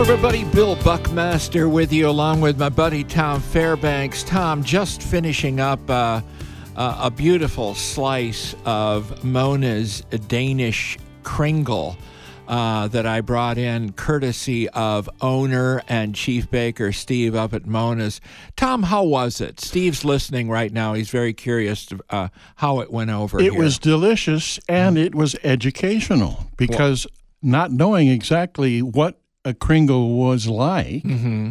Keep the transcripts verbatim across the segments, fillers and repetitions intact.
everybody. Bill Buckmaster with you, along with my buddy Tom Fairbanks. Tom, just finishing up uh, uh, a beautiful slice of Mona's Danish Kringle uh, that I brought in courtesy of owner and chief baker Steve up at Mona's. Tom, how was it? Steve's listening right now. He's very curious to, uh, how it went over It here. was delicious, and it was educational because well, not knowing exactly what a Kringle was like, mm-hmm.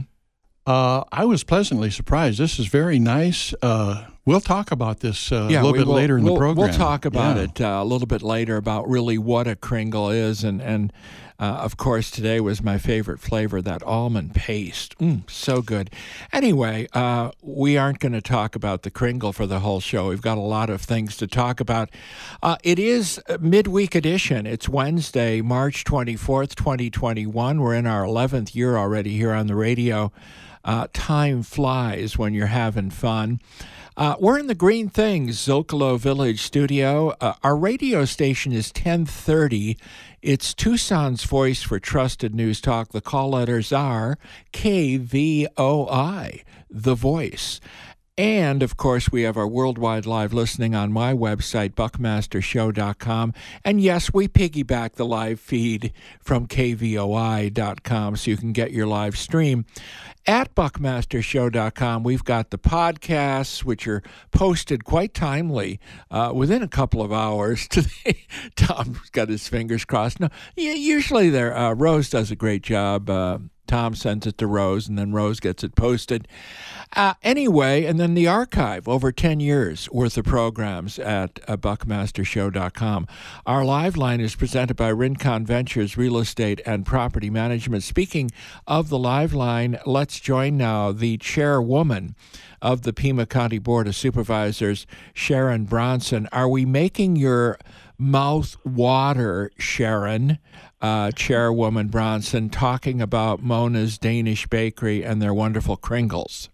uh, I was pleasantly surprised. This is very nice. Uh, we'll talk about this uh, yeah, a little bit will, later in we'll, the program. We'll talk about yeah. it uh, a little bit later about really what a Kringle is. And, and uh, of course, today was my favorite flavor, that almond paste. Mm, so good. Anyway, uh, we aren't going to talk about the Kringle for the whole show. We've got a lot of things to talk about. Uh, it is a midweek edition. It's Wednesday, March twenty-fourth, twenty twenty-one. We're in our eleventh year already here on the radio. Uh, time flies when you're having fun. Uh, we're in the Green Things Zocalo Village studio. Uh, our radio station is ten thirty. It's Tucson's voice for trusted news talk. The call letters are K V O I, The Voice. And, of course, we have our worldwide live listening on my website, buckmaster show dot com. And, yes, we piggyback the live feed from K V O I dot com so you can get your live stream. At buckmaster show dot com, we've got the podcasts, which are posted quite timely uh, within a couple of hours. Today, Tom's got his fingers crossed. No, usually there, uh, Rose does a great job. Uh, Tom sends it to Rose, and then Rose gets it posted. Uh, anyway, and then the archive, over ten years worth of programs at uh, buckmaster show dot com. Our live line is presented by Rincon Ventures Real Estate and Property Management. Speaking of the live line, let's join now the chairwoman of the Pima County Board of Supervisors, Sharon Bronson. Are we making your mouth water, Sharon? Uh, Chairwoman Bronson, talking about Mona's Danish Bakery and their wonderful Kringles.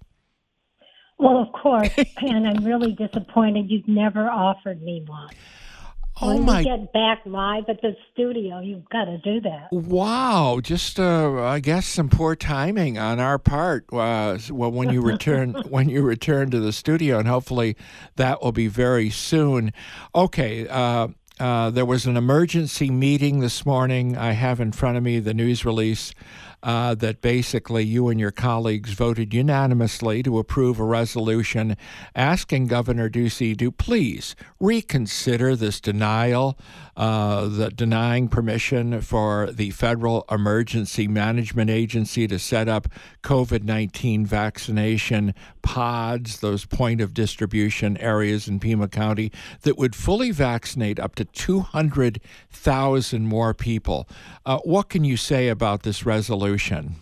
Well, of course, and I'm really disappointed you've never offered me one. Oh when my! we get back live at the studio, you've got to do that. Wow! Just, uh, I guess, some poor timing on our part. Uh, well, when you return, when you return to the studio, and hopefully that will be very soon. Okay. Uh, Uh, there was an emergency meeting this morning. I have in front of me the news release uh, that basically you and your colleagues voted unanimously to approve a resolution asking Governor Ducey to please reconsider this denial, uh, the denying permission for the Federal Emergency Management Agency to set up COVID nineteen vaccination pods, those point of distribution areas in Pima County that would fully vaccinate up to two hundred thousand more people. Uh, what can you say about this resolution?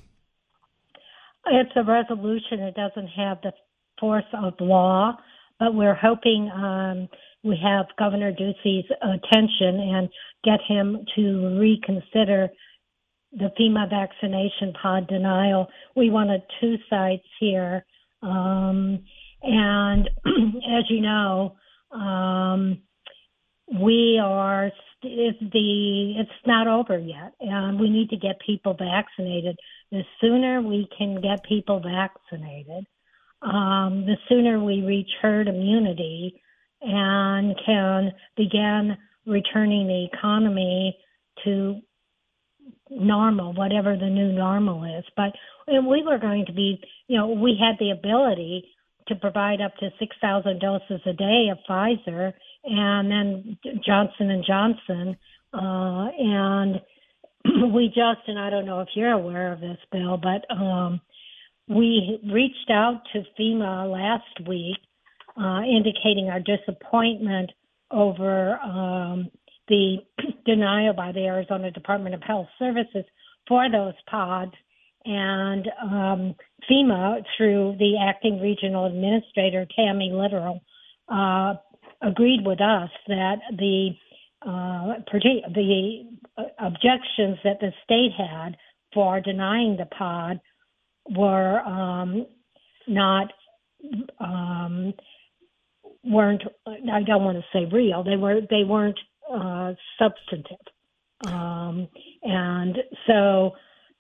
It's a resolution. It doesn't have the force of law, but we're hoping um, we have Governor Ducey's attention and get him to reconsider the FEMA vaccination pod denial. We wanted two sites here. Um, and as you know, um, we are it's the it's not over yet, and we need to get people vaccinated. The sooner we can get people vaccinated, um, the sooner we reach herd immunity and can begin returning the economy to normal, whatever the new normal is. But and we were going to be, you know, we had the ability to provide up to six thousand doses a day of Pfizer, and then Johnson and Johnson, uh, and we just, and I don't know if you're aware of this, Bill, but um, we reached out to FEMA last week, uh, indicating our disappointment over um, the denial by the Arizona Department of Health Services for those pods. And um, FEMA, through the acting regional administrator, Tammy Littrell, uh, agreed with us that the uh, the objections that the state had for denying the pod were um, not um, weren't I don't want to say real. They were they weren't uh, substantive, um, and so.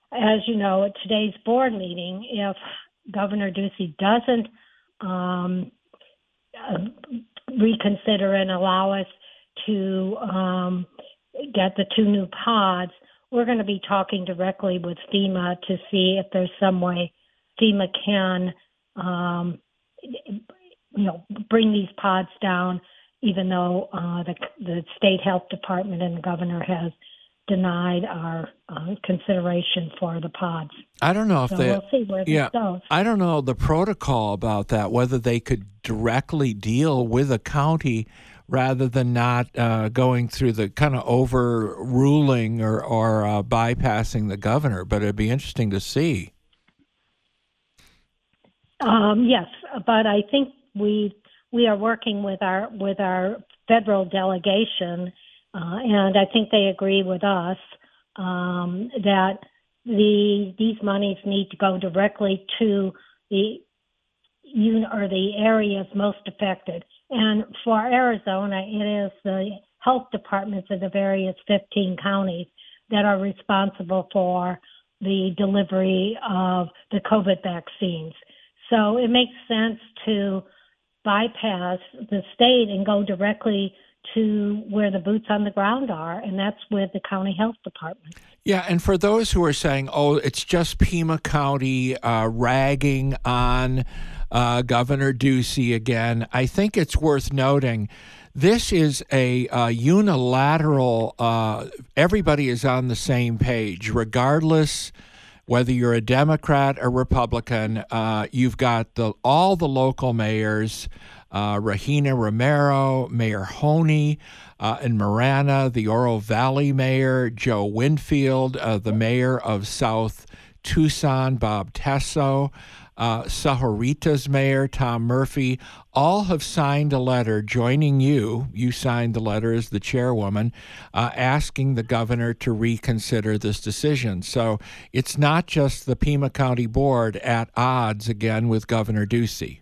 as you know, at today's board meeting, if Governor Ducey doesn't um, uh, reconsider and allow us to um, get the two new pods, we're going to be talking directly with FEMA to see if there's some way FEMA can, um, you know, bring these pods down, even though uh, the, the state health department and the governor has denied our uh, consideration for the pods. I don't know if so they. We'll see where yeah, this goes. I don't know the protocol about that. Whether they could directly deal with a county rather than not uh, going through the kind of overruling or or uh, bypassing the governor. But it'd be interesting to see. Um, yes, but I think we we are working with our with our federal delegation. Uh, and I think they agree with us um, that the these monies need to go directly to the un, or the areas most affected. And for Arizona, it is the health departments of the various fifteen counties that are responsible for the delivery of the COVID vaccines. So it makes sense to bypass the state and go directly to where the boots on the ground are, and that's with the county health department. Yeah, and for those who are saying, oh, it's just Pima County uh, ragging on uh, Governor Ducey again, I think it's worth noting this is a uh, unilateral, uh, everybody is on the same page, regardless whether you're a Democrat or Republican. Uh, you've got the all the local mayors, Uh, Regina Romero, Mayor Honey, uh, in Marana, the Oro Valley Mayor, Joe Winfield, uh, the Mayor of South Tucson, Bob Tesso, uh, Sahuarita's Mayor, Tom Murphy, all have signed a letter joining you. You signed the letter as the chairwoman, uh, asking the governor to reconsider this decision. So it's not just the Pima County Board at odds again with Governor Ducey.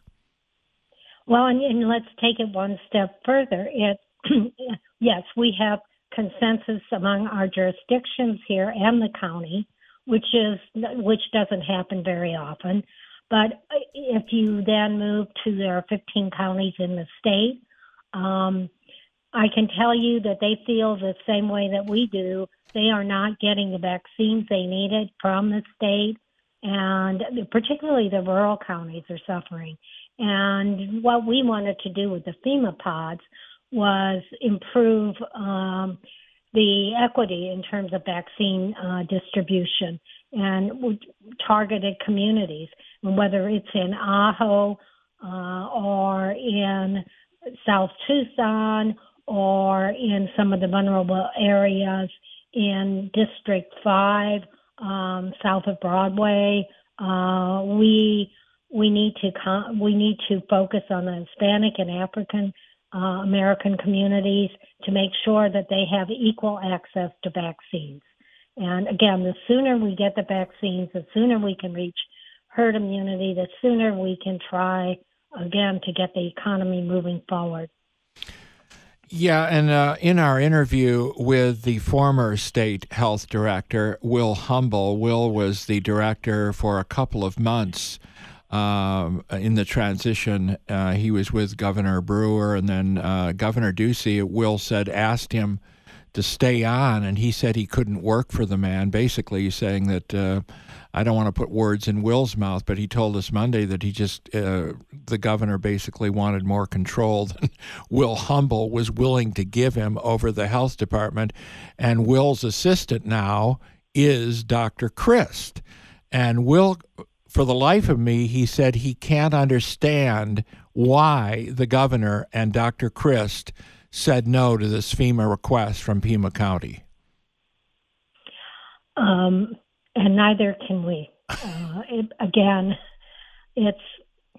Well, and, and let's take it one step further. It, yes, we have consensus among our jurisdictions here and the county, which is which doesn't happen very often. But if you then move to there are fifteen counties in the state, um, I can tell you that they feel the same way that we do. They are not getting the vaccines they needed from the state, and particularly the rural counties are suffering. And what we wanted to do with the FEMA pods was improve um, the equity in terms of vaccine uh, distribution and targeted communities, whether it's in Ajo uh, or in South Tucson or in some of the vulnerable areas in District five, um, south of Broadway. Uh, we We need to con- we need to focus on the Hispanic and African uh, American communities to make sure that they have equal access to vaccines. And again, the sooner we get the vaccines, the sooner we can reach herd immunity, the sooner we can try again to get the economy moving forward. Yeah, and uh, in our interview with the former state health director, Will Humble, Will was the director for a couple of months. Um, in the transition, uh, he was with Governor Brewer, and then uh, Governor Ducey, Will said, asked him to stay on, and he said he couldn't work for the man, basically saying that, uh, I don't want to put words in Will's mouth, but he told us Monday that he just, uh, the governor basically wanted more control than Will Humble was willing to give him over the health department, and Will's assistant now is Doctor Christ. And Will... For the life of me, he said he can't understand why the governor and Doctor Christ said no to this FEMA request from Pima County. Um, and neither can we. Uh, it, again, it's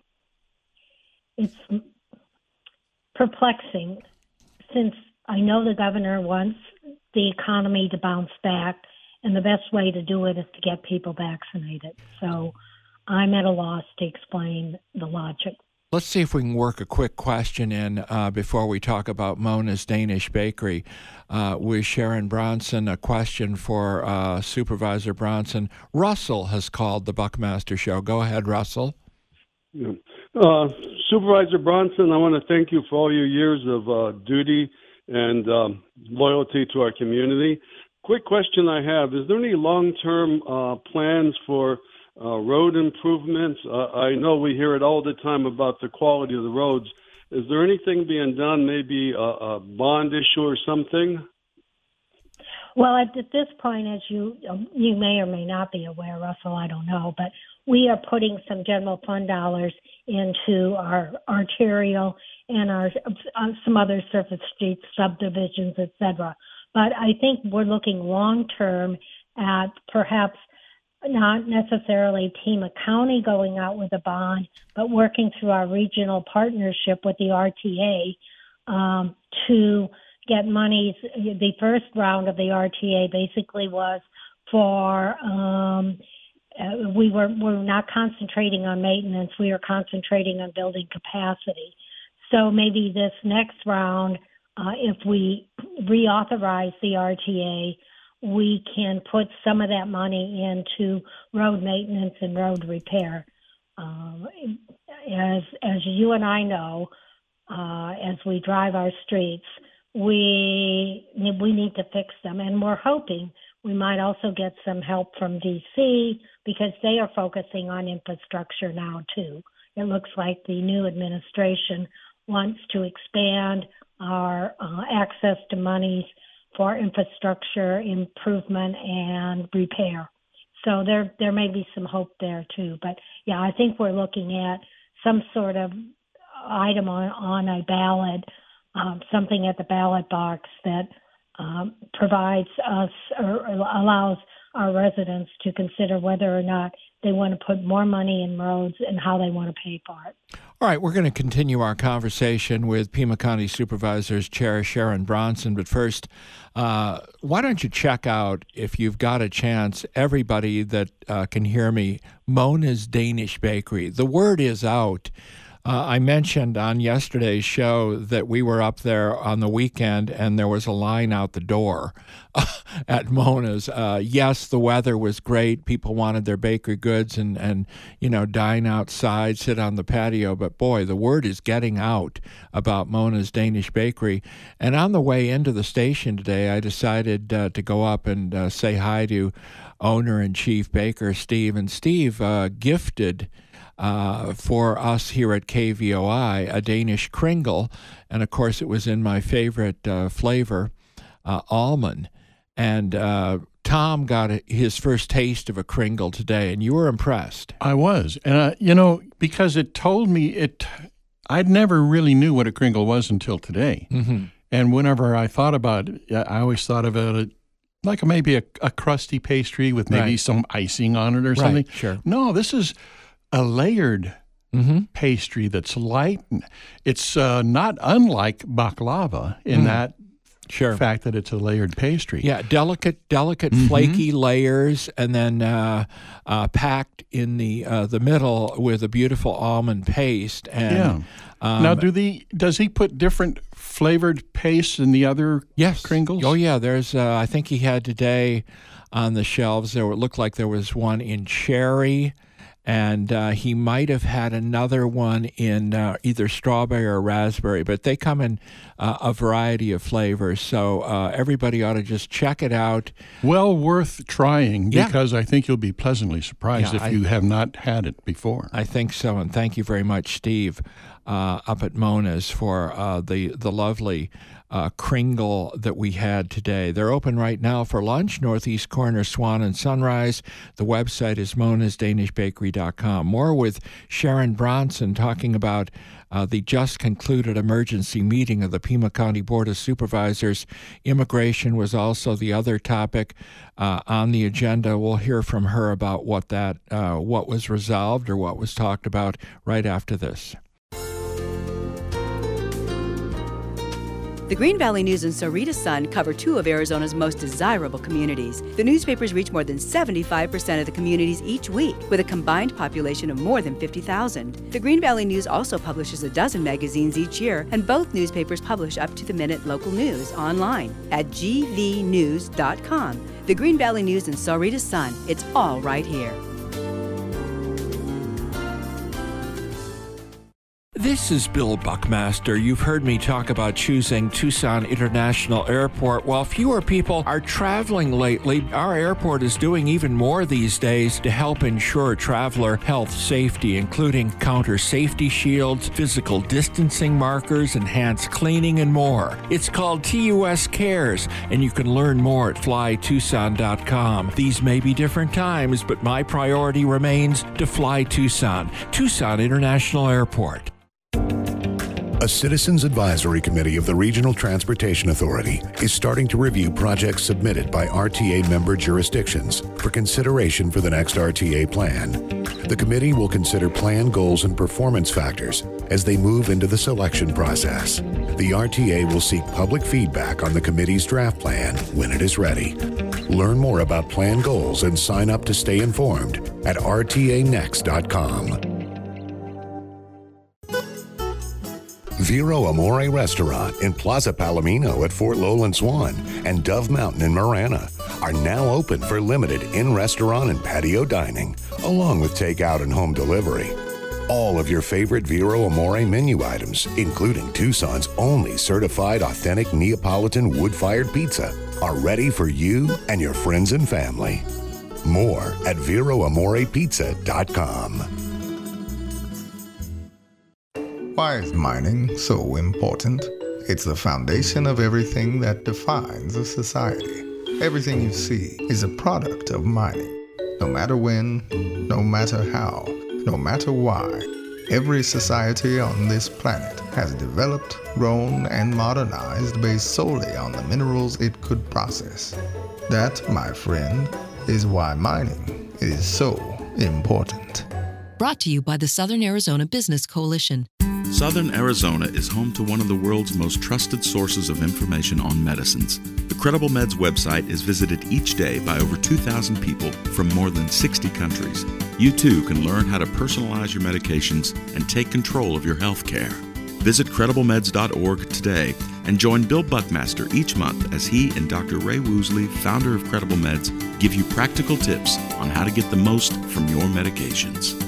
it's perplexing since I know the governor wants the economy to bounce back, and the best way to do it is to get people vaccinated. So I'm at a loss to explain the logic. Let's see if we can work a quick question in uh, before we talk about Mona's Danish Bakery. Uh, with Sharon Bronson, a question for uh, Supervisor Bronson. Russell has called the Buckmaster Show. Go ahead, Russell. Yeah. Uh, Supervisor Bronson, I want to thank you for all your years of uh, duty and um, loyalty to our community. Quick question I have, is there any long-term uh, plans for uh, road improvements? Uh, I know we hear it all the time about the quality of the roads. Is there anything being done, maybe a, a bond issue or something? Well, at this point, as you you may or may not be aware, Russell, I don't know, but we are putting some general fund dollars into our arterial and our uh, some other surface streets, subdivisions, et cetera. But I think we're looking long term at perhaps not necessarily Pima County going out with a bond, but working through our regional partnership with the R T A um, to get monies. The first round of the R T A basically was for um, uh, we were we're not concentrating on maintenance. We are concentrating on building capacity. So maybe this next round, uh, if we reauthorize the R T A, we can put some of that money into road maintenance and road repair. Uh, as as you and I know, uh, as we drive our streets, we we need to fix them, and we're hoping we might also get some help from D C because they are focusing on infrastructure now too. It looks like the new administration wants to expand our uh, access to monies for infrastructure improvement and repair. So there there may be some hope there too. But yeah, I think we're looking at some sort of item on, on a ballot, um, something at the ballot box that um, provides us or allows our residents to consider whether or not they want to put more money in roads and how they want to pay for it. All right, we're going to continue our conversation with Pima County Supervisors Chair Sharon Bronson. But first, uh, why don't you check out, if you've got a chance, everybody that uh, can hear me, Mona's Danish Bakery. The word is out. Uh, I mentioned on yesterday's show that we were up there on the weekend and there was a line out the door at Mona's. Uh, yes, the weather was great. People wanted their bakery goods and, and, you know, dine outside, sit on the patio. But, boy, the word is getting out about Mona's Danish Bakery. And on the way into the station today, I decided uh, to go up and uh, say hi to owner and chief baker Steve. And Steve uh, gifted Uh, for us here at K V O I, a Danish kringle, and of course it was in my favorite uh, flavor, uh, almond. And uh, Tom got a, his first taste of a kringle today, and you were impressed. I was, and uh, you know, because it told me it. I'd never really knew what a kringle was until today. Mm-hmm. And whenever I thought about it, I always thought about it like maybe a, a crusty pastry with maybe Right. some icing on it or something. Right, sure. No, this is a layered Mm-hmm. pastry that's light. It's uh, not unlike baklava in Mm. that Sure. fact that it's a layered pastry. Yeah, delicate, delicate, Mhm. flaky layers, and then uh, uh, packed in the uh, the middle with a beautiful almond paste. And, Yeah. Um, now, do the does he put different flavored pastes in the other yes. kringles? Oh, yeah. There's. Uh, I think he had today on the shelves. There it looked like there was one in cherry. And uh, he might have had another one in uh, either strawberry or raspberry, but they come in uh, a variety of flavors. So uh, everybody ought to just check it out. Well worth trying Yeah. because I think you'll be pleasantly surprised Yeah, if I- you have not had it before. I think so, and thank you very much, Steve, uh, up at Mona's for uh, the the lovely uh, kringle that we had today. They're open right now for lunch, northeast corner, Swan and Sunrise. The website is monas danish bakery dot com. More with Sharon Bronson talking about uh, the just concluded emergency meeting of the Pima County Board of Supervisors. Immigration was also the other topic uh, on the agenda. We'll hear from her about what that uh, what was resolved or what was talked about right after this. The Green Valley News and Sarita Sun cover two of Arizona's most desirable communities. The newspapers reach more than seventy-five percent of the communities each week, with a combined population of more than fifty thousand. The Green Valley News also publishes a dozen magazines each year, and both newspapers publish up-to-the-minute local news online at g v news dot com. The Green Valley News and Sarita Sun, it's all right here. This is Bill Buckmaster. You've heard me talk about choosing Tucson International Airport. While fewer people are traveling lately, our airport is doing even more these days to help ensure traveler health safety, including counter safety shields, physical distancing markers, enhanced cleaning, and more. It's called T U S Cares, and you can learn more at fly tucson dot com. These may be different times, but my priority remains to fly Tucson. Tucson International Airport. A Citizens Advisory Committee of the Regional Transportation Authority is starting to review projects submitted by R T A member jurisdictions for consideration for the next R T A plan. The committee will consider plan goals and performance factors as they move into the selection process. The R T A will seek public feedback on the committee's draft plan when it is ready. Learn more about plan goals and sign up to stay informed at r t a next dot com. Vero Amore Restaurant in Plaza Palomino at Fort Lowland Swan and Dove Mountain in Marana are now open for limited in-restaurant and patio dining, along with takeout and home delivery. All of your favorite Vero Amore menu items, including Tucson's only certified authentic Neapolitan wood-fired pizza, are ready for you and your friends and family. More at vero amore pizza dot com. Why is mining so important? It's the foundation of everything that defines a society. Everything you see is a product of mining. No matter when, no matter how, no matter why, every society on this planet has developed, grown, and modernized based solely on the minerals it could process. That, my friend, is why mining is so important. Brought to you by the Southern Arizona Business Coalition. Southern Arizona is home to one of the world's most trusted sources of information on medicines. The Credible Meds website is visited each day by over two thousand people from more than sixty countries. You too can learn how to personalize your medications and take control of your health care. Visit credible meds dot org today and join Bill Buckmaster each month as he and Doctor Ray Woosley, founder of Credible Meds, give you practical tips on how to get the most from your medications.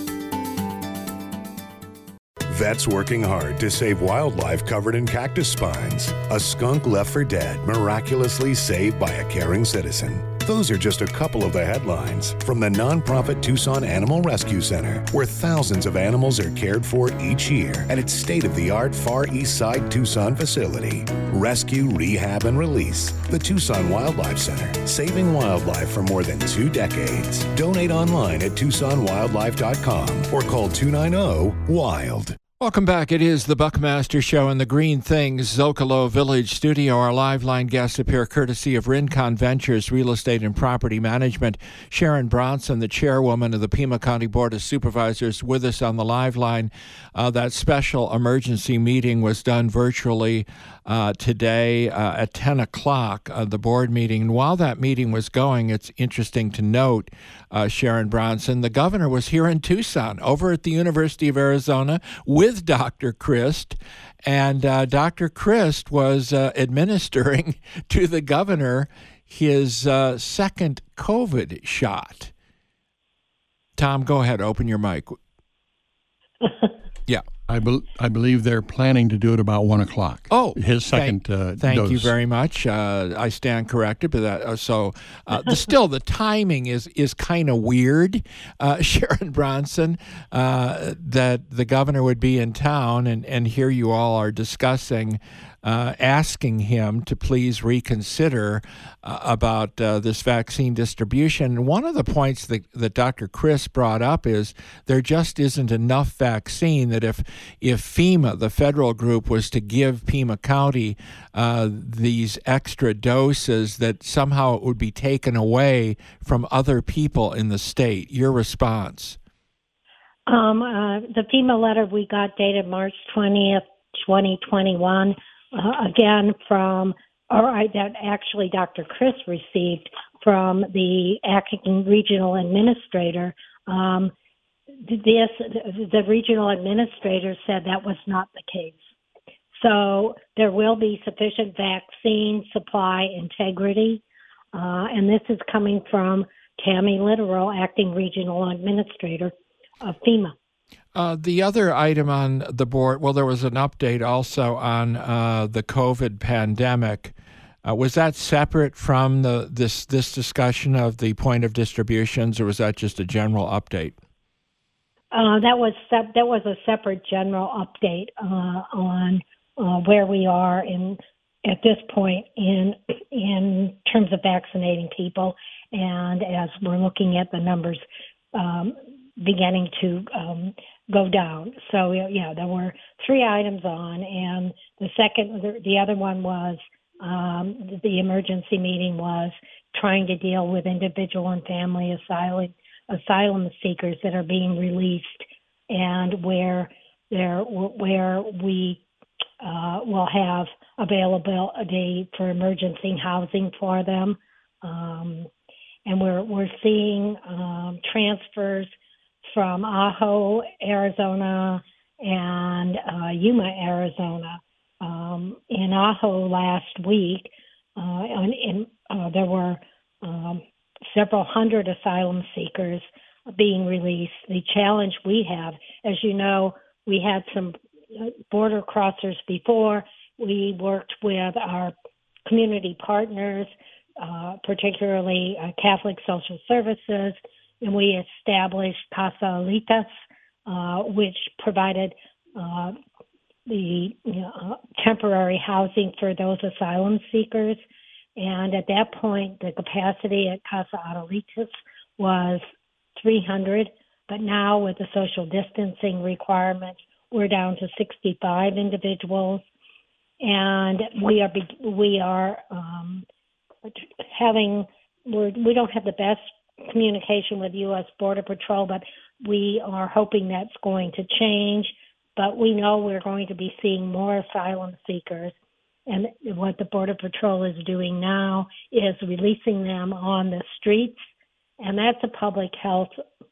Vets working hard to save wildlife covered in cactus spines. A skunk left for dead, miraculously saved by a caring citizen. Those are just a couple of the headlines from the nonprofit Tucson Animal Rescue Center, where thousands of animals are cared for each year at its state-of-the-art Far East Side Tucson facility. Rescue, rehab, and release. The Tucson Wildlife Center, saving wildlife for more than two decades. Donate online at tucson wildlife dot com or call two nine zero WILD. Welcome back. It is the Buckmaster Show in the Green Things Zocalo Village studio. Our live line guests appear courtesy of Rincon Ventures Real Estate and Property Management. Sharon Bronson, the chairwoman of the Pima County Board of Supervisors, with us on the live line. Uh, that special emergency meeting was done virtually uh, today uh, at ten o'clock, uh, the board meeting. And while that meeting was going, it's interesting to note, uh, Sharon Bronson, the governor was here in Tucson, over at the University of Arizona, with Doctor Christ, and uh, Doctor Christ was uh, administering to the governor his uh, second COVID shot. Tom, go ahead. Open your mic. Yeah. I, be- I believe they're planning to do it about one o'clock. Oh, his second thank, uh, thank dose. you very much. Uh, I stand corrected, but that uh, so uh, the, still the timing is is kind of weird. Uh, Sharon Bronson, uh, that the governor would be in town, and and here you all are discussing. Uh, asking him to please reconsider uh, about uh, this vaccine distribution. And one of the points that, that Doctor Chris brought up is there just isn't enough vaccine, that if if FEMA, the federal group, was to give Pima County uh, these extra doses, that somehow it would be taken away from other people in the state. Your response? Um, uh, the FEMA letter we got dated March twentieth, twenty twenty-one, uh, again from, or I, that actually Doctor Chris received from the acting regional administrator. Um, this the regional administrator said that was not the case. So there will be sufficient vaccine supply integrity, uh, and this is coming from Tammy Littoral, acting regional administrator of FEMA. Uh, the other item on the board, well, there was an update also on uh, the COVID pandemic. Uh, was that separate from the this this discussion of the point of distributions, or was that just a general update? Uh, that was sep- that was a separate general update uh, on uh, where we are in at this point in in terms of vaccinating people, and as we're looking at the numbers um, beginning to um, go down. So yeah, there were three items on, and the second, the, the other one was um, the emergency meeting was trying to deal with individual and family asylum asylum seekers that are being released, and where there where we uh, will have availability for emergency housing for them, um, and we're we're seeing um, transfers from Ajo, Arizona, and uh, Yuma, Arizona. Um, in Ajo last week, uh, in, uh, there were um, several hundred asylum seekers being released. The challenge we have, as you know, we had some border crossers before. We worked with our community partners, uh, particularly uh, Catholic Social Services, and we established Casa Alitas, uh, which provided uh, the you know, uh, temporary housing for those asylum seekers. And at that point, the capacity at Casa Alitas was three hundred, but now with the social distancing requirements, we're down to sixty-five individuals. And we are we are um, having we're, we don't have the best communication with U S Border Patrol, but we are hoping that's going to change. But we know we're going to be seeing more asylum seekers. And what the Border Patrol is doing now is releasing them on the streets. And that's a public health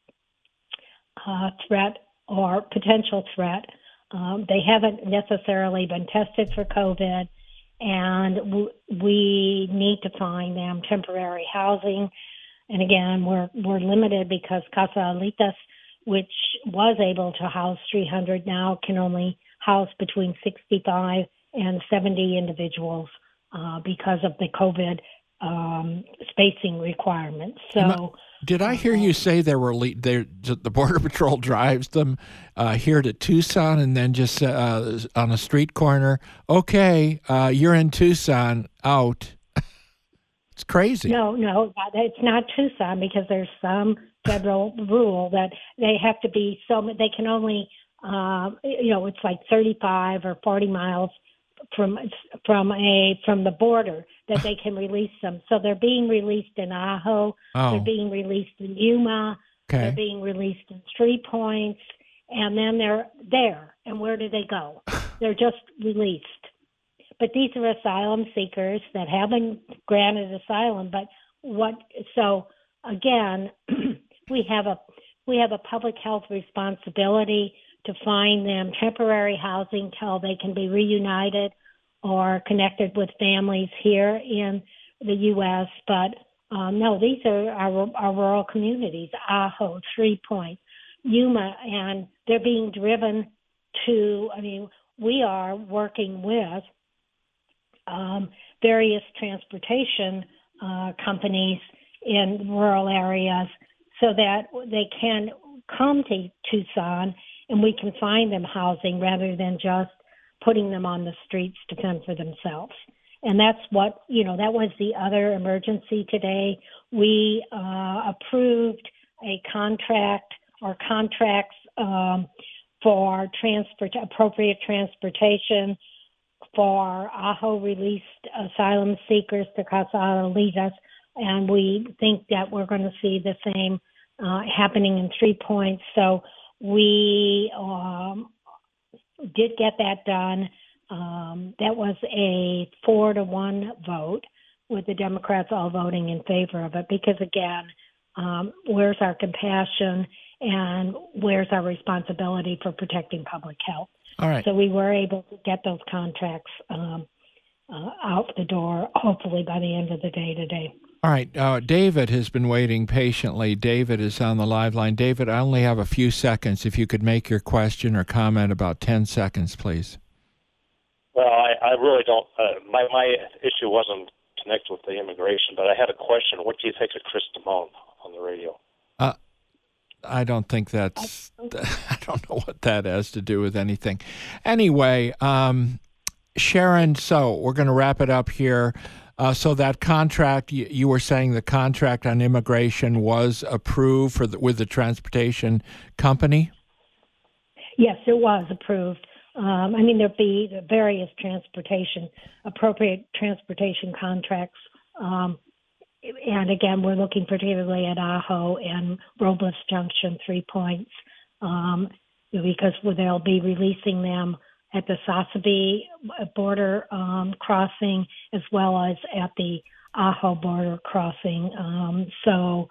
uh, threat or potential threat. Um, they haven't necessarily been tested for COVID, and w- we need to find them temporary housing. And again, we're we're limited because Casa Alitas, which was able to house three hundred, now can only house between sixty-five and seventy individuals uh, because of the COVID um, spacing requirements. So, did I hear you say there were le- there the Border Patrol drives them uh, here to Tucson and then just uh, on a street corner? Okay, uh, you're in Tucson. Out. It's crazy. No, no, it's not Tucson because there's some federal rule that they have to be so they can only uh, you know it's like thirty-five or forty miles from from a from the border that they can release them. So they're being released in Ajo, oh. they're being released in Yuma, okay. they're being released in Three Points, and then they're there. And where do they go? They're just released. But these are asylum seekers that have been granted asylum. But what? So again, we have a we have a public health responsibility to find them temporary housing till they can be reunited or connected with families here in the U S. But um, no, these are our, our rural communities, Ajo, Three Points, Yuma, and they're being driven to, I mean, we are working with um, various transportation uh, companies in rural areas so that they can come to Tucson and we can find them housing rather than just putting them on the streets to fend for themselves. And that's what, you know, that was the other emergency today. We uh, approved a contract or contracts um, for transport, appropriate transportation for Ajo released asylum seekers to Casa Alitas, and we think that we're going to see the same uh, happening in Three Points. So we um, did get that done. Um, that was a four to one vote, with the Democrats all voting in favor of it. Because again, um, where's our compassion and where's our responsibility for protecting public health? All right. So we were able to get those contracts um, uh, out the door, hopefully by the end of the day today. All right. Uh, David has been waiting patiently. David is on the live line. David, I only have a few seconds. If you could make your question or comment about ten seconds, please. Well, I, I really don't. Uh, my my issue wasn't connected with the immigration, but I had a question. What do you think of Chris Damone on the radio? Uh, I don't think that's. I don't know what that has to do with anything. Anyway, um, Sharon. So we're going to wrap it up here. Uh, so that contract, you, you were saying the contract on immigration was approved for the, with the transportation company? Yes, it was approved. Um, I mean, there'd be various transportation, appropriate transportation contracts. Um, and again, we're looking particularly at Ajo and Robles Junction, Three Points, um, because they'll be releasing them at the Sasabe border um, crossing, as well as at the Ajo border crossing. Um, so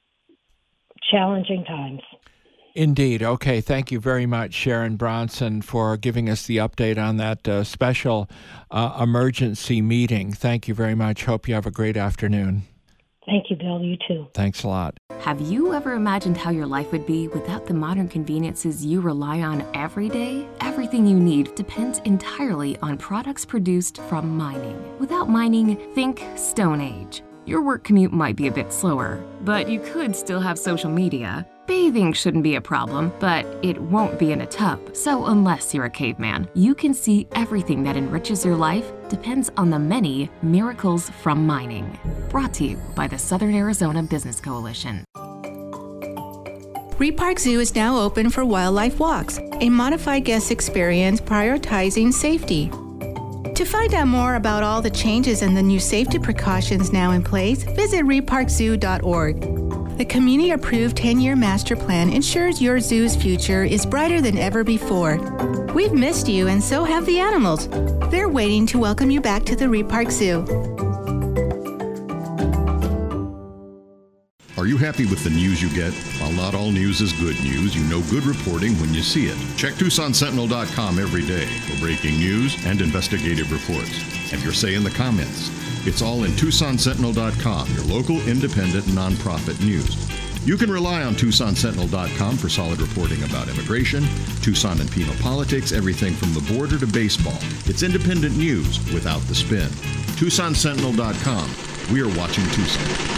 challenging times. Indeed. Okay. Thank you very much, Sharon Bronson, for giving us the update on that uh, special uh, emergency meeting. Thank you very much. Hope you have a great afternoon. Thank you, Bill. You too. Thanks a lot. Have you ever imagined how your life would be without the modern conveniences you rely on every day? Everything you need depends entirely on products produced from mining. Without mining, think Stone Age. Your work commute might be a bit slower, but you could still have social media. Bathing shouldn't be a problem, but it won't be in a tub. So unless you're a caveman, you can see everything that enriches your life depends on the many miracles from mining. Brought to you by the Southern Arizona Business Coalition. Reed Park Zoo is now open for wildlife walks, a modified guest experience prioritizing safety. To find out more about all the changes and the new safety precautions now in place, visit reed park zoo dot org. The community-approved ten-year master plan ensures your zoo's future is brighter than ever before. We've missed you, and so have the animals. They're waiting to welcome you back to the Reed Park Zoo. Are you happy with the news you get? While not all news is good news, you know good reporting when you see it. Check Tucson Sentinel dot com every day for breaking news and investigative reports. Have your say in the comments. It's all in Tucson Sentinel dot com, your local independent nonprofit news. You can rely on Tucson Sentinel dot com for solid reporting about immigration, Tucson and penal politics, everything from the border to baseball. It's independent news without the spin. Tucson Sentinel dot com. We're watching Tucson.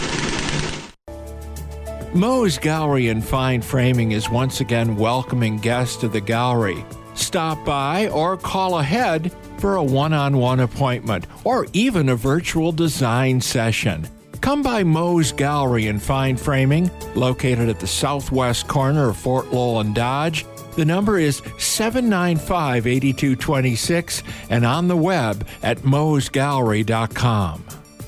Moe's Gallery and Fine Framing is once again welcoming guests to the gallery. Stop by or call ahead for a one-on-one appointment or even a virtual design session. Come by Moe's Gallery and Fine Framing, located at the southwest corner of Fort Lowell and Dodge. The number is seven nine five, eight two two six and on the web at moes gallery dot com.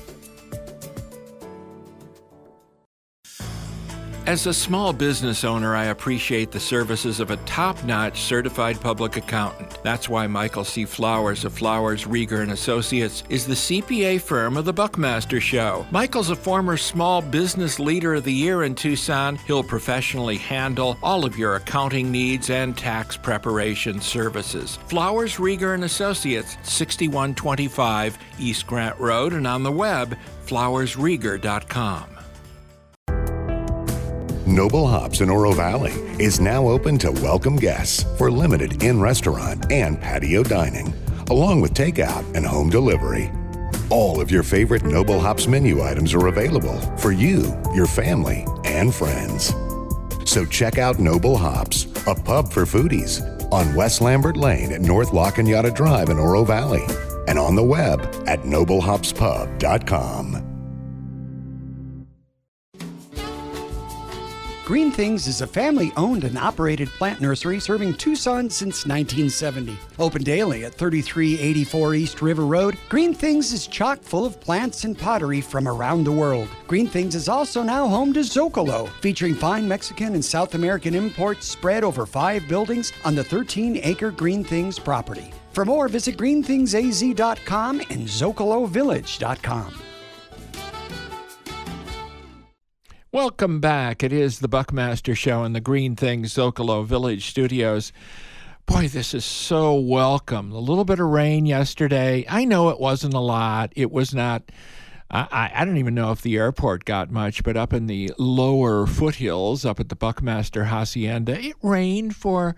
As a small business owner, I appreciate the services of a top-notch certified public accountant. That's why Michael C. Flowers of Flowers, Rieger and Associates is the C P A firm of the Buckmaster Show. Michael's a former Small Business Leader of the Year in Tucson. He'll professionally handle all of your accounting needs and tax preparation services. Flowers, Rieger and Associates, sixty-one twenty-five East Grant Road, and on the web, flowers rieger dot com. Noble Hops in Oro Valley is now open to welcome guests for limited in-restaurant and patio dining, along with takeout and home delivery. All of your favorite Noble Hops menu items are available for you, your family, and friends. So check out Noble Hops, a pub for foodies, on West Lambert Lane at North La Cañada Drive in Oro Valley, and on the web at noble hops pub dot com. Green Things is a family-owned and operated plant nursery serving Tucson since nineteen seventy. Open daily at thirty-three eighty-four East River Road, Green Things is chock full of plants and pottery from around the world. Green Things is also now home to Zocalo, featuring fine Mexican and South American imports spread over five buildings on the thirteen-acre Green Things property. For more, visit green things a z dot com and zocalo village dot com. Welcome back. It is the Buckmaster Show in the Green Things Zocalo Village Studios. Boy, this is so welcome. A little bit of rain yesterday. I know it wasn't a lot. It was not, I, I don't even know if the airport got much, but up in the lower foothills, up at the Buckmaster Hacienda, it rained for,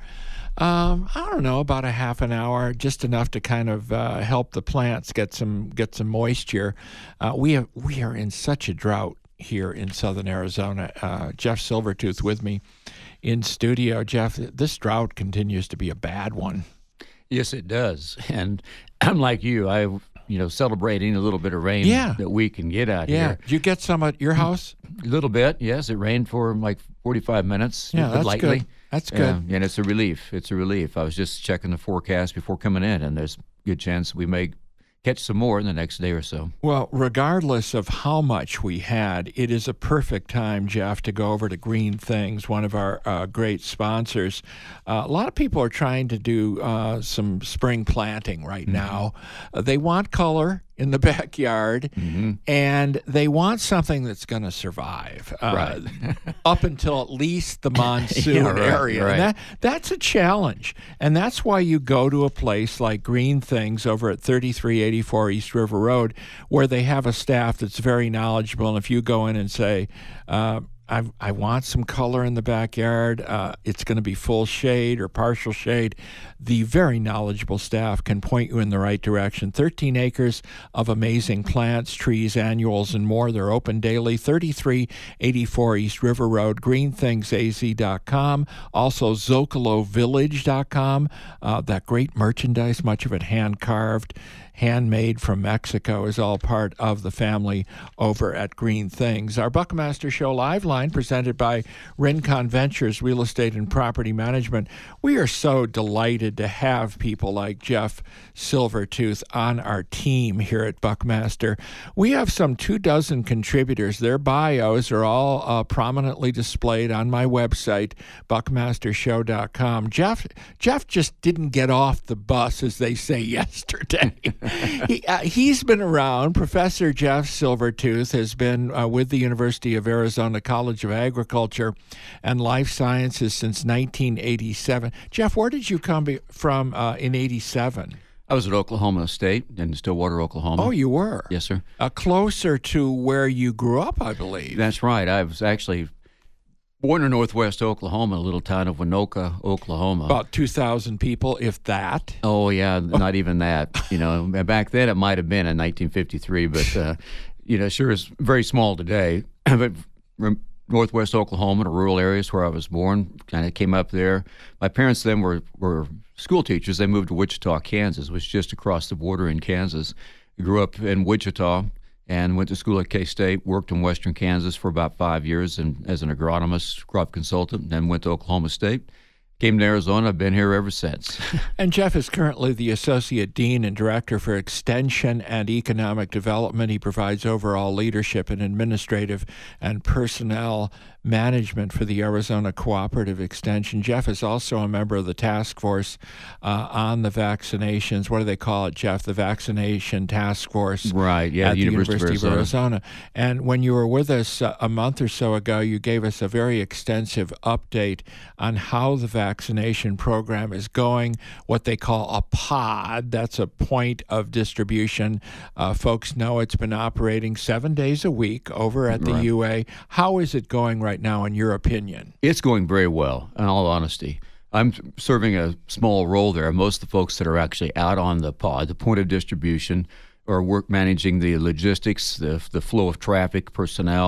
um, I don't know, about a half an hour, just enough to kind of uh, help the plants get some get some moisture. Uh, we have, we are in such a drought here in southern Arizona. Uh, Jeff Silvertooth with me in studio. Jeff, this drought continues to be a bad one. Yes, it does. And I'm like you. I, you know, celebrating a little bit of rain yeah. that we can get out yeah. here. Did you get some at your house? A little bit, yes. It rained for like forty-five minutes. Yeah, that's lightly. good. That's good. Uh, and it's a relief. It's a relief. I was just checking the forecast before coming in, and there's a good chance we may catch some more in the next day or so. Well, regardless of how much we had, it is a perfect time, Jeff, to go over to Green Things, one of our uh, great sponsors. Uh, a lot of people are trying to do uh, some spring planting right mm-hmm. now. Uh, they want color in the backyard, mm-hmm. and they want something that's going to survive uh, right. up until at least the monsoon yeah, right, area. Right. And that, that's a challenge, and that's why you go to a place like Green Things over at thirty-three eighty-four East River Road, where they have a staff that's very knowledgeable, and if you go in and say, uh, I, I want some color in the backyard. Uh, it's going to be full shade or partial shade. The very knowledgeable staff can point you in the right direction. thirteen acres of amazing plants, trees, annuals, and more. They're open daily. thirty-three eighty-four East River Road, green things a z dot com. Also, zocalo village dot com. Uh, that great merchandise, much of it hand-carved, handmade from Mexico, is all part of the family over at Green Things. Our Buckmaster Show Live Line, presented by Rincon Ventures Real Estate and Property Management. We are so delighted to have people like Jeff Silvertooth on our team here at Buckmaster. We have some two dozen contributors. Their bios are all uh, prominently displayed on my website, buckmaster show dot com. Jeff, Jeff just didn't get off the bus, as they say, yesterday. he, uh, he's been around. Professor Jeff Silvertooth has been uh, with the University of Arizona College of Agriculture and Life Sciences since nineteen eighty-seven. Jeff, where did you come be- from uh, in eighty-seven? I was at Oklahoma State in Stillwater, Oklahoma. Oh, you were? Yes, sir. Uh, closer to where you grew up, I believe. That's right. I was actually born in northwest Oklahoma, a little town of Winoka, Oklahoma. About two thousand people, if that. Oh, yeah, not even that. You know, back then it might have been in nineteen fifty-three, but, uh, you know, sure is very small today. But northwest Oklahoma, the rural areas where I was born, kind of came up there. My parents then were, were school teachers. They moved to Wichita, Kansas, which is just across the border in Kansas. I grew up in Wichita and went to school at K-State, worked in western Kansas for about five years and as an agronomist, crop consultant, then went to Oklahoma State. Came to Arizona. I've been here ever since. And Jeff is currently the Associate Dean and Director for Extension and Economic Development. He provides overall leadership in administrative and personnel management for the Arizona Cooperative Extension. Jeff is also a member of the task force uh, on the vaccinations. What do they call it, Jeff? The Vaccination Task Force. Right, yeah, at the University, University of, of Arizona. Arizona. And when you were with us uh, a month or so ago, you gave us a very extensive update on how the vaccination program is going, what they call a pod. That's a point of distribution. Uh, folks know it's been operating seven days a week over at the right. U A. How is it going right now, in your opinion? It's going very well, in all honesty. I'm serving a small role there. Most of the folks that are actually out on the pod, the point of distribution, are work managing the logistics, the, the flow of traffic, personnel,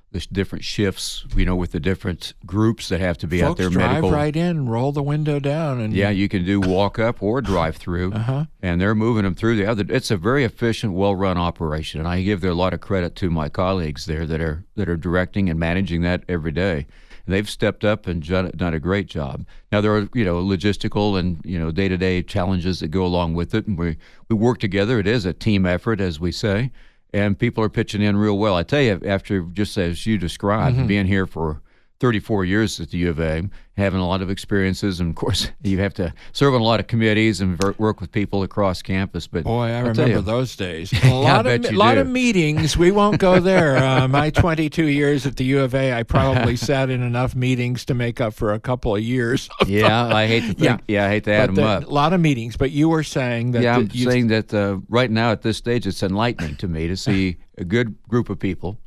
the different shifts, you know, with the different groups that have to be Folks out there. drive medical. right in, roll the window down, and Yeah, you can do walk up or drive through, Uh-huh. and they're moving them through the other. It's a very efficient, well-run operation, and I give there a lot of credit to my colleagues there that are that are directing and managing that every day. And they've stepped up and done, done a great job. Now there are you know logistical and you know day-to-day challenges that go along with it, and we we work together. It is a team effort, as we say. And people are pitching in real well. I tell you, after just as you described, Mm-hmm. being here for thirty-four years at the U of A, having a lot of experiences, and of course, you have to serve on a lot of committees and ver- work with people across campus. But boy, I I'll tell remember you, those days. A Yeah, I lot bet of you lot do. of meetings. We won't go there. Uh, my twenty-two years at the U of A, I probably sat in enough meetings to make up for a couple of years. Yeah, I hate to think. Yeah. Yeah, I hate to add But them the- up. A lot of meetings. But you were saying that. yeah, I'm the- you- saying that uh, right now at this stage, it's enlightening to me to see a good group of people,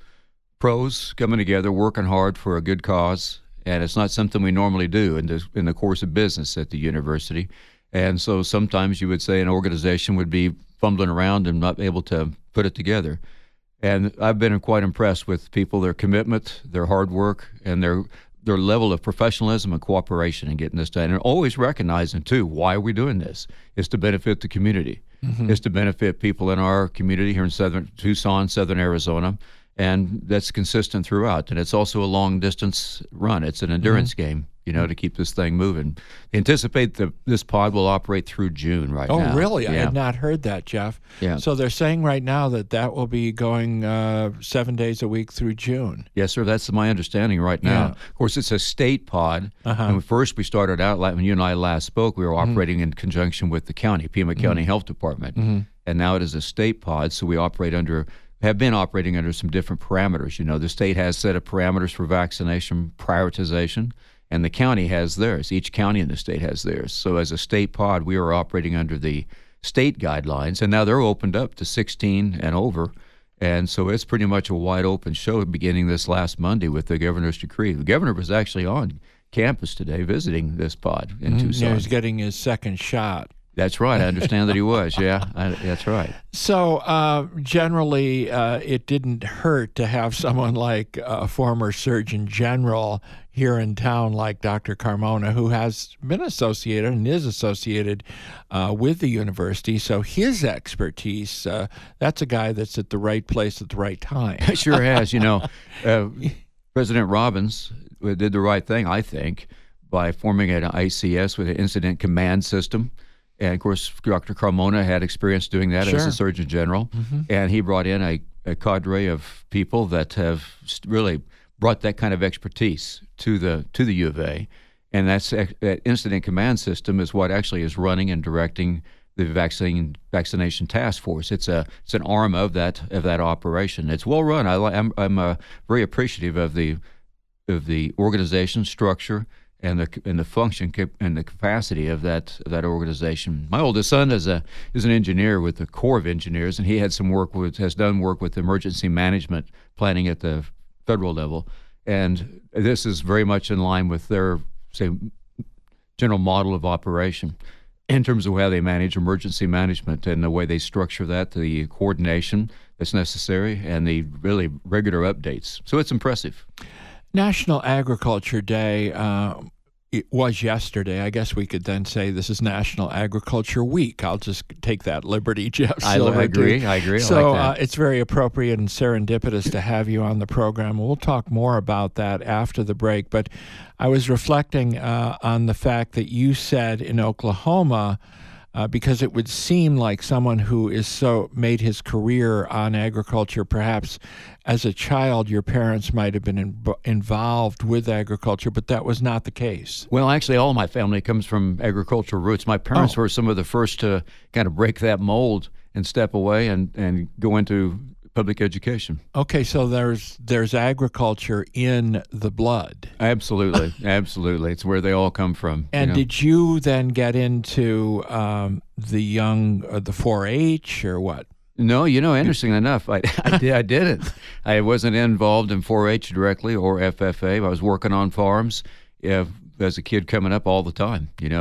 pros coming together, working hard for a good cause, and it's not something we normally do in the in the course of business at the university. And so sometimes you would say an organization would be fumbling around and not able to put it together. And I've been quite impressed with people, their commitment, their hard work, and their their level of professionalism and cooperation in getting this done. And always recognizing, too, why are we doing this? It's to benefit the community. Mhm. It's to benefit people in our community here in southern Tucson, southern Arizona. And that's consistent throughout. And it's also a long-distance run. It's an endurance game, you know, to keep this thing moving. They anticipate that this pod will operate through June right oh, now. really? I Yeah. had not heard that, Jeff. Yeah. So they're saying right now that that will be going uh, seven days a week through June. Yes, sir. That's my understanding right now. Yeah. Of course, it's a state pod. Uh-huh. And first we started out, like when you and I last spoke, we were Mhm. operating in conjunction with the county, Pima County Mhm. Health Department. Mhm. And now it is a state pod, so we operate under, have been operating under some different parameters. You know, the state has set of parameters for vaccination prioritization, and the county has theirs. Each county in the state has theirs. So as a state pod, we are operating under the state guidelines, and now they're opened up to sixteen and over. And so it's pretty much a wide open show beginning this last Monday with the governor's decree. The governor was actually on campus today visiting this pod in Mhm. Tucson. Yeah, he's getting his second shot. That's right. I understand that he was. Yeah, I, that's right. So uh, generally, uh, it didn't hurt to have someone like a former Surgeon General here in town, like Doctor Carmona, who has been associated and is associated uh, with the university. So his expertise, uh, that's a guy that's at the right place at the right time. Sure has. You know, uh, President Robbins did the right thing, I think, by forming an I C S with an incident command system. And, of course, Doctor Carmona had experience doing that Sure. as a Surgeon General. Mhm. And he brought in a, a cadre of people that have really brought that kind of expertise to the to the U of A. And that's, that incident command system is what actually is running and directing the vaccine vaccination task force. It's a it's an arm of that of that operation. It's well run. I, li- I'm I'm uh, very appreciative of the of the organization structure and the and the function cap- and the capacity of that of that organization. My oldest son is a is an engineer with the Corps of Engineers, and he had some work with has done work with emergency management planning at the federal level, and this is very much in line with their say general model of operation in terms of how they manage emergency management and the way they structure that, the coordination that's necessary, and the really regular updates. So it's impressive. National Agriculture Day uh, it was yesterday. I guess we could then say this is National Agriculture Week. I'll just take that liberty, Jeff I Silver. agree. too. I agree. I So like that. uh, it's very appropriate and serendipitous to have you on the program. We'll talk more about that after the break. But I was reflecting uh, on the fact that you said in Oklahoma, Uh, because it would seem like someone who is so made his career on agriculture, perhaps as a child, your parents might have been in, involved with agriculture, but that was not the case. Well, actually, all my family comes from agricultural roots. My parents Oh. were some of the first to kind of break that mold and step away and, and go into public education. Okay, so there's there's agriculture in the blood. Absolutely, absolutely. It's where they all come from. And you know? did you then get into um, the young, uh, the four H or what? No, you know, interesting enough, I, I, did, I didn't. I wasn't involved in four H directly or F F A. I was working on farms uh, as a kid coming up all the time, you know.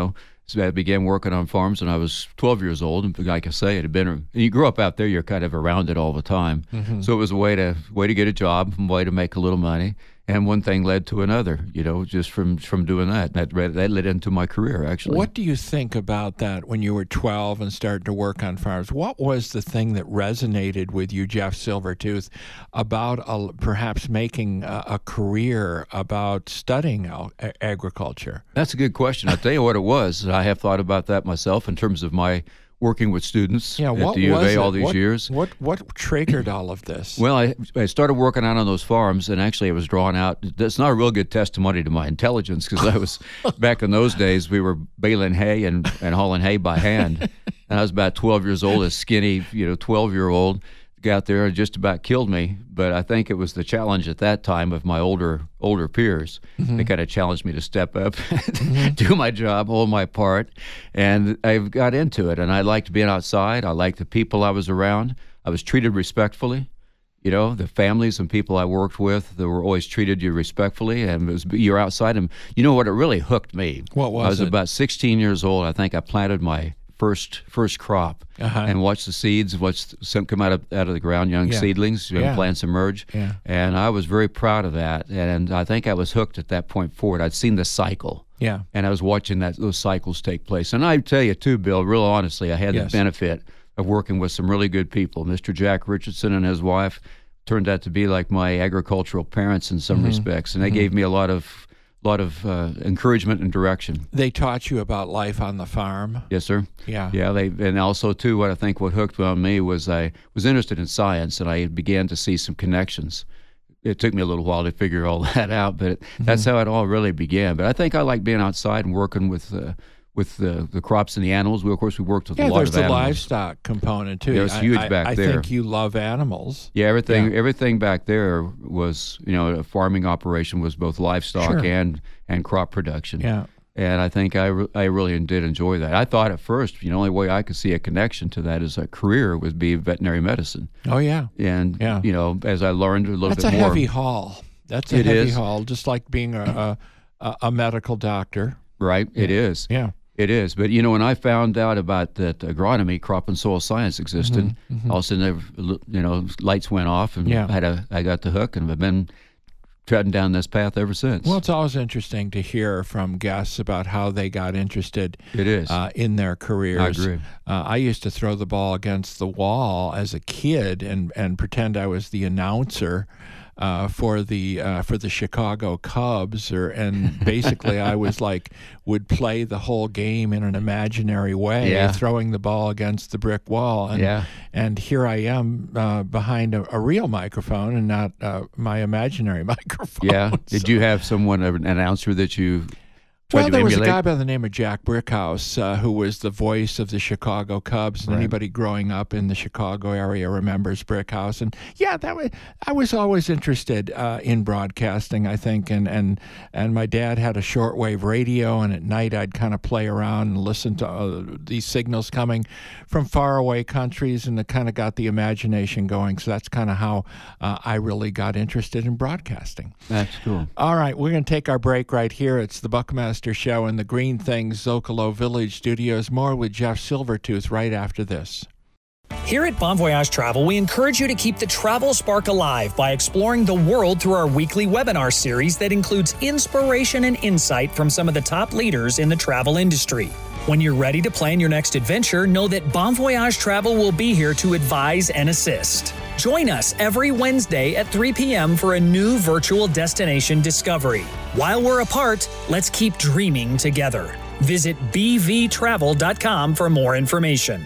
So I began working on farms when I was twelve years old, and like I say, it had been. You grow up out there, you're kind of around it all the time. Mm-hmm. So it was a way to way to get a job, a way to make a little money, and one thing led to another. You know, just from from doing that, that that led into my career actually. What do you think about that when you were twelve and started to work on farms? What was the thing that resonated with you, Jeff Silvertooth, about a, perhaps making a, a career about studying agriculture? That's a good question. I'll tell you what it was. I have thought about that myself in terms of my working with students yeah, at the U of A all these what, years. What what triggered all of this? Well, I, I started working out on those farms, and actually it was drawn out. That's not a real good testimony to my intelligence, because I was, back in those days, we were baling hay and, and hauling hay by hand. And I was about twelve years old, a skinny, you know, twelve-year-old. Got there and just about killed me, but I think it was the challenge at that time of my older older peers. Mm-hmm. They kind of challenged me to step up, mm-hmm. do my job, hold my part, and I got into it. And I liked being outside. I liked the people I was around. I was treated respectfully. You know, the families and people I worked with, they were always treated you respectfully, and it was, you're outside. And you know what? It really hooked me. What was it? I was it? about sixteen years old. I think I planted my first first crop uh-huh. and watch the seeds, watch some come out of out of the ground, young yeah. seedlings, young yeah. plants emerge. Yeah. And I was very proud of that. And I think I was hooked at that point forward. I'd seen the cycle. Yeah. And I was watching that those cycles take place. And I tell you too, Bill, real honestly, I had yes. the benefit of working with some really good people. Mister Jack Richardson and his wife turned out to be like my agricultural parents in some mm-hmm. respects. And they mm-hmm. gave me a lot of lot of uh, encouragement and direction. They taught you about life on the farm? Yes, sir. Yeah. Yeah, they, and also, too, what I think what hooked on me was I was interested in science, and I began to see some connections. It took me a little while to figure all that out, but mm-hmm. that's how it all really began. But I think I like being outside and working with uh, with the, the crops and the animals. We, of course, we worked with yeah, a lot of animals. Yeah, there's the livestock component, too. Yeah, it's huge I, back I, there. I think you love animals. Yeah, everything yeah. everything back there was, you know, a farming operation was both livestock sure. and, and crop production. Yeah. And I think I, re- I really did enjoy that. I thought at first, you know, the only way I could see a connection to that as a career would be veterinary medicine. Oh, yeah. And, yeah. you know, as I learned a little That's bit a more. That's a heavy haul. That's a it heavy is. haul, just like being a, a, a medical doctor. Right, yeah. it is. Yeah. It is. But, you know, when I found out about that agronomy, crop and soil science existed, mm-hmm, mm-hmm. all of a sudden, you know, lights went off, and yeah. I, had a, I got the hook, and I've been treading down this path ever since. Well, it's always interesting to hear from guests about how they got interested it is. Uh, in their careers. I agree. Uh, I used to throw the ball against the wall as a kid and, and pretend I was the announcer Uh, for the uh, for the Chicago Cubs, or and basically I was like would play the whole game in an imaginary way, yeah. throwing the ball against the brick wall, and yeah. and here I am uh, behind a, a real microphone and not uh, my imaginary microphone. Yeah. So. Did you have someone, an announcer that you? Well, there was emulate? a guy by the name of Jack Brickhouse uh, who was the voice of the Chicago Cubs, and right. anybody growing up in the Chicago area remembers Brickhouse. And yeah, that was I was always interested uh, in broadcasting, I think, and, and and my dad had a shortwave radio, and at night I'd kind of play around and listen to uh, these signals coming from faraway countries, and it kind of got the imagination going. So that's kind of how uh, I really got interested in broadcasting. That's cool. All right, we're going to take our break right here. It's the Buckmaster Show in the Green Things Zocalo Village Studios. More with Jeff Silvertooth right after this. Here at Bon Voyage Travel, we encourage you to keep the travel spark alive by exploring the world through our weekly webinar series that includes inspiration and insight from some of the top leaders in the travel industry. When you're ready to plan your next adventure, know that Bon Voyage Travel will be here to advise and assist. Join us every Wednesday at three p.m. for a new virtual destination discovery. While we're apart, let's keep dreaming together. Visit b v travel dot com for more information.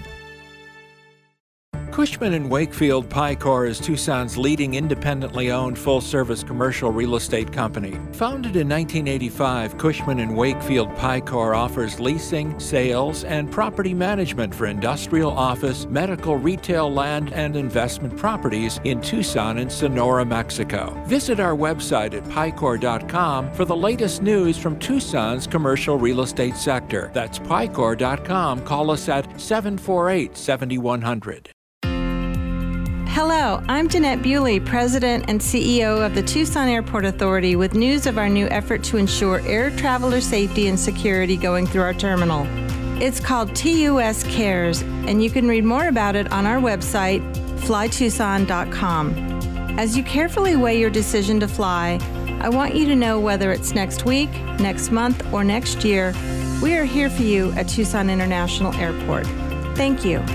Cushman and Wakefield Picor is Tucson's leading independently owned full-service commercial real estate company. Founded in nineteen eighty-five, Cushman and Wakefield Picor offers leasing, sales, and property management for industrial, office, medical, retail, land, and investment properties in Tucson and Sonora, Mexico. Visit our website at picor dot com for the latest news from Tucson's commercial real estate sector. That's picor dot com. Call us at seven four eight, seven one zero zero. Hello, I'm Jeanette Bewley, President and C E O of the Tucson Airport Authority, with news of our new effort to ensure air traveler safety and security going through our terminal. It's called T U S Cares, and you can read more about it on our website, fly tucson dot com. As you carefully weigh your decision to fly, I want you to know whether it's next week, next month, or next year, we are here for you at Tucson International Airport. Thank you.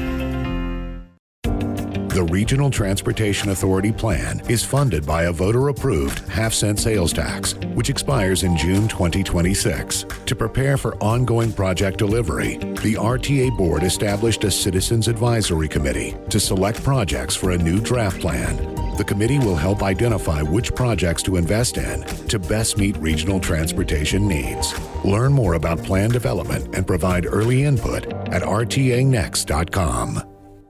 The Regional Transportation Authority plan is funded by a voter-approved half-cent sales tax, which expires in June twenty twenty-six. To prepare for ongoing project delivery, the R T A Board established a Citizens Advisory Committee to select projects for a new draft plan. The committee will help identify which projects to invest in to best meet regional transportation needs. Learn more about plan development and provide early input at r t a next dot com.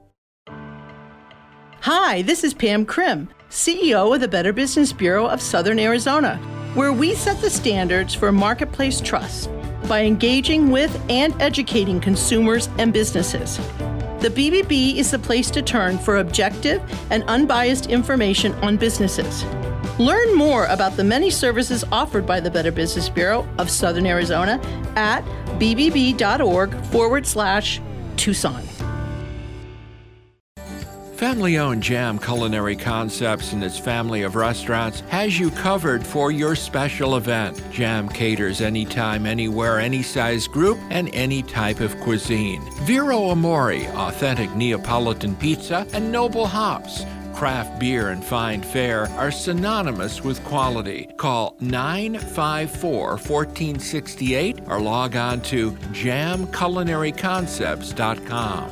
Hi, this is Pam Krim, C E O of the Better Business Bureau of Southern Arizona, where we set the standards for marketplace trust by engaging with and educating consumers and businesses. The B B B is the place to turn for objective and unbiased information on businesses. Learn more about the many services offered by the Better Business Bureau of Southern Arizona at bbb.org forward slash Tucson. Family-owned Jam Culinary Concepts and its family of restaurants has you covered for your special event. Jam caters anytime, anywhere, any size group, and any type of cuisine. Vero Amore, authentic Neapolitan pizza, and Noble Hops, craft beer and fine fare, are synonymous with quality. Call nine five four, one four six eight or log on to jam culinary concepts dot com.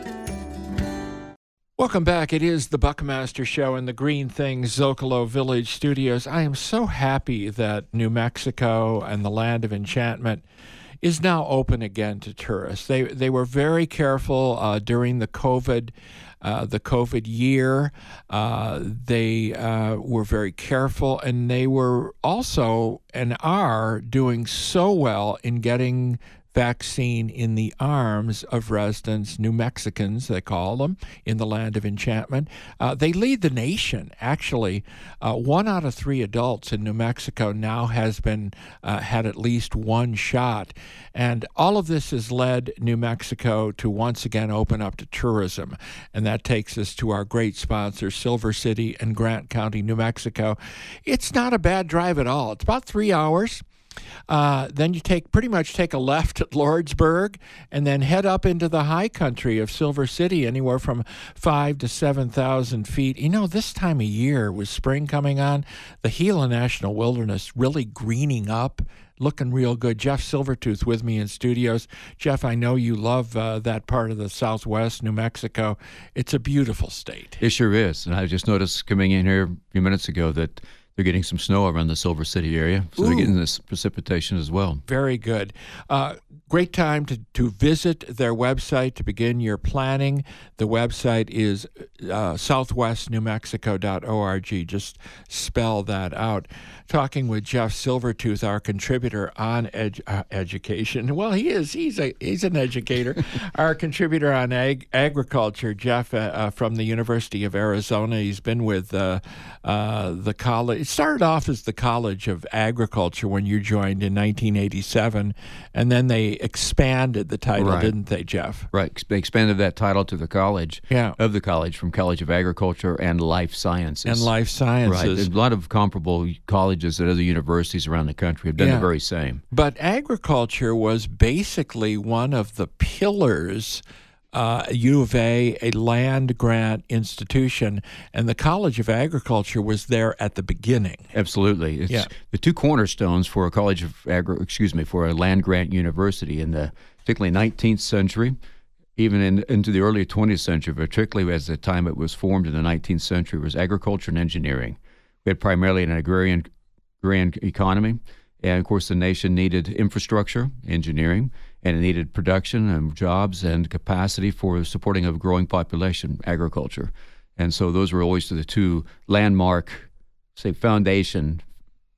Welcome back. It is the Buckmaster Show in the Green Things Zocalo Village Studios. I am so happy that New Mexico and the Land of Enchantment is now open again to tourists. They they were very careful uh, during the COVID uh, the COVID year. Uh, they uh, were very careful, and they were also and are doing so well in getting vaccine in the arms of residents, New Mexicans, they call them, in the Land of Enchantment. Uh, they lead the nation, actually. Uh, one out of three adults in New Mexico now has been uh, had at least one shot. And all of this has led New Mexico to once again open up to tourism. And that takes us to our great sponsors, Silver City and Grant County, New Mexico. It's not a bad drive at all. It's about three hours. Uh, then you take pretty much take a left at Lordsburg and then head up into the high country of Silver City, anywhere from five to seven thousand feet. You know, this time of year, with spring coming on, the Gila National Wilderness really greening up, looking real good. Jeff Silvertooth with me in studios. Jeff, I know you love uh, that part of the Southwest, New Mexico. It's a beautiful state. It sure is. And I just noticed coming in here a few minutes ago that they're getting some snow around the Silver City area, so Ooh. They're getting this precipitation as well. Very good. Uh, great time to, to visit their website to begin your planning. The website is uh, southwest new mexico dot org. Just spell that out. Talking with Jeff Silvertooth, our contributor on edu- uh, education. Well, he is. He's a he's an educator. Our contributor on ag- agriculture, Jeff, uh, uh, from the University of Arizona. He's been with uh, uh, the college. It started off as the College of Agriculture when you joined in nineteen eighty-seven, and then they expanded the title, right. didn't they, Jeff? Right. They expanded that title to the college yeah. of the college from College of Agriculture and Life Sciences. And Life Sciences. Right. There's a lot of comparable colleges at other universities around the country have done yeah. the very same. But agriculture was basically one of the pillars. Uh, U of A, a land grant institution, and the College of Agriculture was there at the beginning. Absolutely, it's yeah. the two cornerstones for a college of agri- excuse me, for a land grant university in the particularly nineteenth century, even in, into the early twentieth century, particularly as the time it was formed in the nineteenth century, was agriculture and engineering. We had primarily an agrarian, agrarian economy, and of course the nation needed infrastructure, engineering, and it needed production and jobs and capacity for supporting a growing population, agriculture. And so those were always the two landmark, say, foundation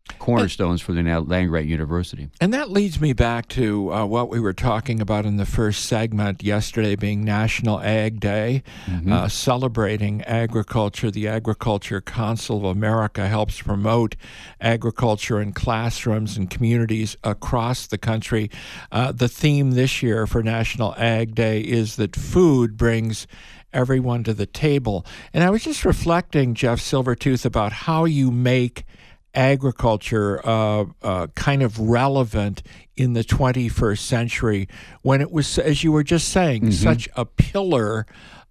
cornerstones for the land-grant university. And that leads me back to uh, what we were talking about in the first segment, yesterday being National Ag Day, mm-hmm. uh, celebrating agriculture. The Agriculture Council of America helps promote agriculture in classrooms and communities across the country. Uh, the theme this year for National Ag Day is that food brings everyone to the table. And I was just reflecting, Jeff Silvertooth, about how you make agriculture uh, uh, kind of relevant in the twenty-first century when it was, as you were just saying, mm-hmm. such a pillar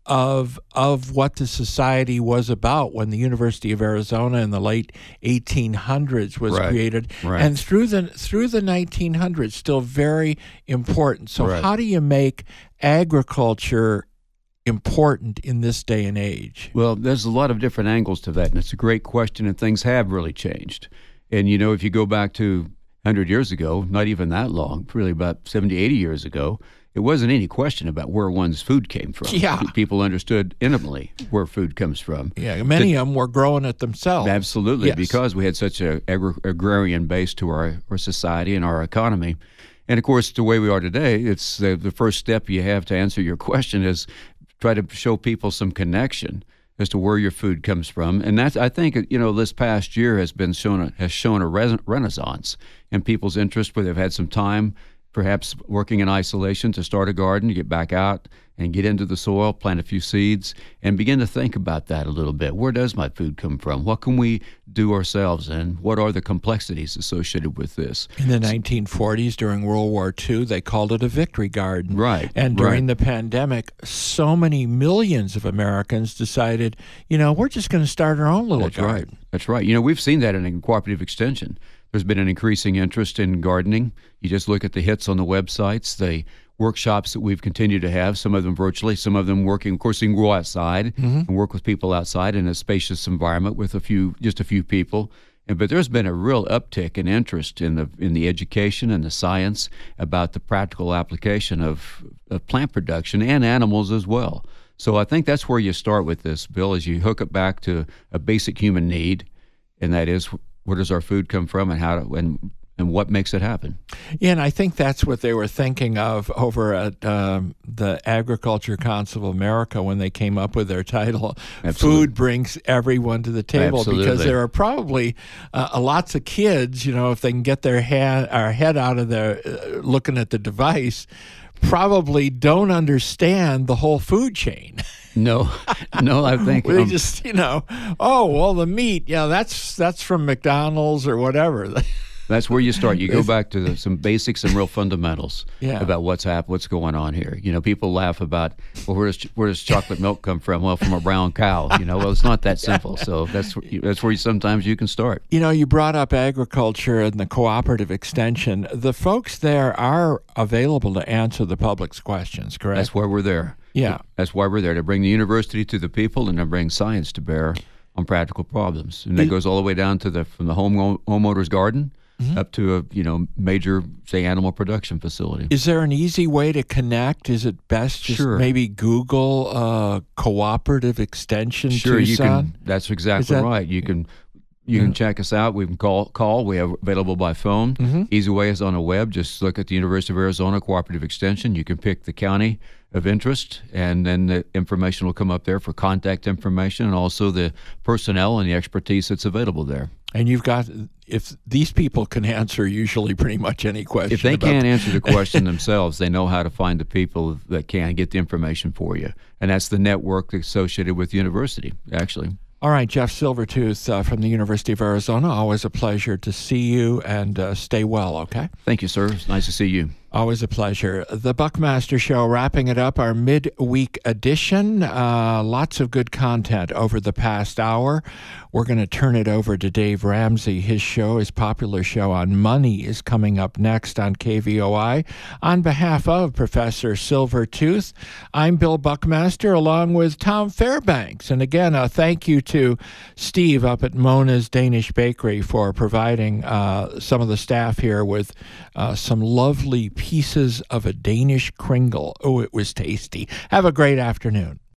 of of what the society was about when the University of Arizona in the late eighteen hundreds was right. created, right. and through the through the nineteen hundreds, still very important. So right. how do you make agriculture important in this day and age? Well, there's a lot of different angles to that, and it's a great question, and things have really changed. And, you know, if you go back to one hundred years ago, not even that long, really about seventy, eighty years ago, it wasn't any question about where one's food came from. Yeah. People understood intimately where food comes from. Yeah, many of them were growing it themselves. Absolutely, yes. because we had such an agri- agrarian base to our, our society and our economy. And, of course, the way we are today, it's uh, the first step you have to answer your question is try to show people some connection as to where your food comes from. And that's, I think, you know, this past year has been shown a, has shown a res- renaissance in people's interest where they've had some time, perhaps working in isolation, to start a garden, to get back out and get into the soil, plant a few seeds, and begin to think about that a little bit. Where does my food come from? What can we do ourselves, and what are the complexities associated with this? In the nineteen forties, during World War Two, they called it a victory garden. Right. And during right. the pandemic, so many millions of Americans decided, you know, we're just going to start our own little That's garden. Right. That's right. You know, we've seen that in cooperative extension. There's been an increasing interest in gardening. You just look at the hits on the websites, the workshops that we've continued to have, some of them virtually, some of them working. Of course, you can go outside mm-hmm. and work with people outside in a spacious environment with a few, just a few people. And, but there's been a real uptick in interest in the in the education and the science about the practical application of, of plant production and animals as well. So I think that's where you start with this, Bill, is you hook it back to a basic human need, and that is, where does our food come from, and how to, and and what makes it happen? Yeah, and I think that's what they were thinking of over at um, the Agriculture Council of America when they came up with their title. Absolutely. Food brings everyone to the table. Absolutely. Because there are probably uh, lots of kids, you know, if they can get their hand, or head out of their uh, looking at the device, probably don't understand the whole food chain. No, no, I think they um, just, you know, oh, well, the meat, yeah, that's that's from McDonald's or whatever. That's where you start. You go back to the, some basics and real fundamentals yeah. about what's hap- what's going on here. You know, people laugh about, well, where does where does chocolate milk come from? Well, from a brown cow. You know, well, it's not that simple. So that's that's where you, sometimes you can start. You know, you brought up agriculture and the cooperative extension. The folks there are available to answer the public's questions, correct? That's why we're there. Yeah. That's why we're there, to bring the university to the people and to bring science to bear on practical problems. And that goes all the way down to the from the home homeowner's garden mm-hmm. up to a you know major, say, animal production facility. Is there an easy way to connect? Is it best just sure. maybe Google uh, cooperative extension Sure, Tucson? you can. That's exactly that, right. You can. You yeah. can check us out. We can call. Call. We have available by phone. Mm-hmm. Easy way is on the web. Just look at the University of Arizona Cooperative Extension. You can pick the county of interest, and then the information will come up there for contact information and also the personnel and the expertise that's available there. And you've got, if these people can answer usually pretty much any question. If they about can't answer the question themselves, they know how to find the people that can get the information for you. And that's the network associated with the university, actually. All right, Jeff Silvertooth uh, from the University of Arizona. Always a pleasure to see you, and uh, stay well, okay? Thank you, sir. It's nice to see you. Always a pleasure. The Buckmaster Show, wrapping it up, our midweek edition. Uh, lots of good content over the past hour. We're going to turn it over to Dave Ramsey. His show, his popular show on money, is coming up next on K V O I. On behalf of Professor Silvertooth, I'm Bill Buckmaster along with Tom Fairbanks. And again, a thank you to Steve up at Mona's Danish Bakery for providing uh, some of the staff here with uh, some lovely pieces of a Danish kringle. Oh, it was tasty. Have a great afternoon.